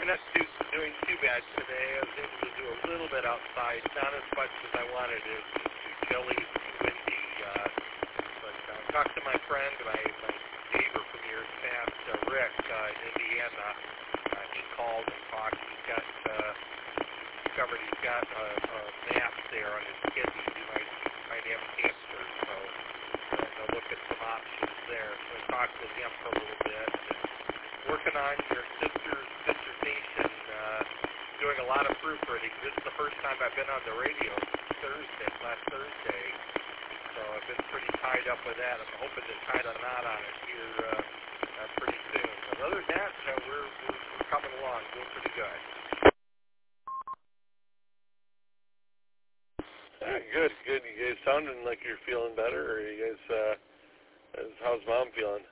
not doing too bad today. I was able to do a little bit outside, not as much as I wanted. It was too chilly, too windy. But I talked to my friend, my neighbor from years past, Rick, in Indiana. He called and talked. He's got discovered he's got a mass there on his kidney. He might have cancer. So I'll look at some options there. So I talked with him for a little bit. Working on your sister's dissertation, doing a lot of proofreading. This is the first time I've been on the radio last Thursday, so I've been pretty tied up with that. I'm hoping to tie a knot on it here pretty soon. But other than that, we're coming along, doing pretty good. Good. You guys sounding like you're feeling better, or you guys, how's Mom feeling?